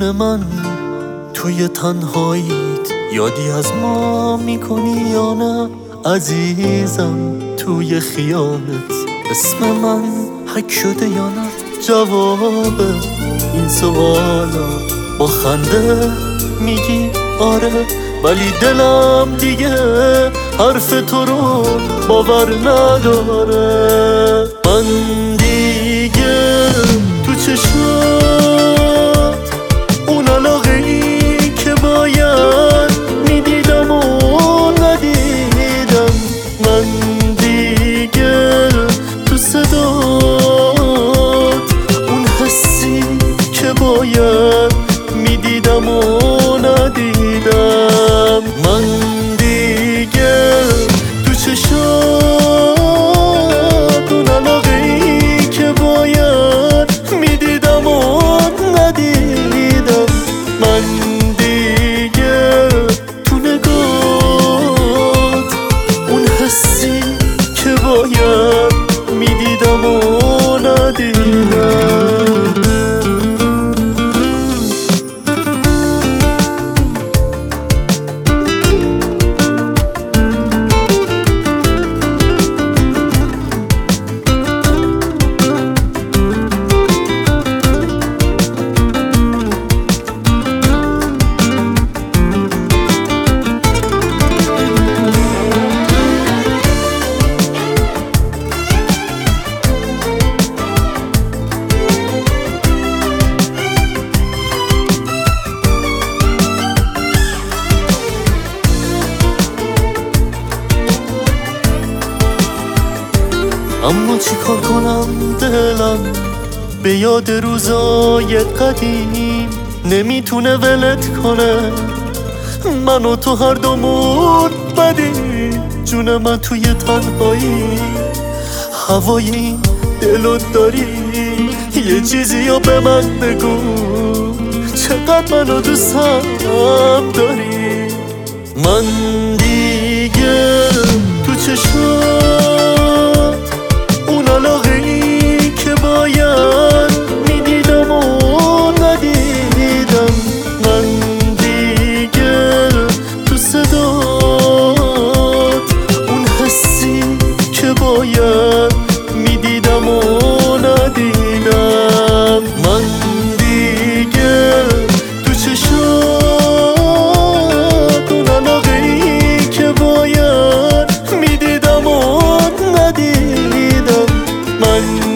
جون من توی تنهاییت یادی از ما میکنی یا نه؟ عزیزم توی خیالت اسم من حک شده یا نه؟ جواب این سوالا با خنده میگی آره، ولی دلم دیگه حرف تو رو باور نداره. من دیگه تو چشمات اون علاقه‌ای که باید میدیدم و ندیدم، من دیگه تو صدات اون حسی که باید میدیدم و ندیدم، من دیگه تو چشات اون علاقه‌ای که باید میدیدم و ندیدم، من دیگه تو نگات اون حسی که باید میدیدم و ندیدم. اما چی کار کنم دلم به یاد روزای قدیم نمیتونه ولت کنه، من و تو هر دومون بدیم، جون من توی تنهایی هوای این دلت داری، یه چیزی رو به من بگو چقدر منو دوستم داری. من دیگه تو چشمات اون علاقه‌ای که باید میدیدم و ندیدم، من دیگه تو صدات اون حسی که باید میدیدم و ندیدم، من دیگه تو چشات اون علاقه‌ای که باید میدیدم و ندیدم، من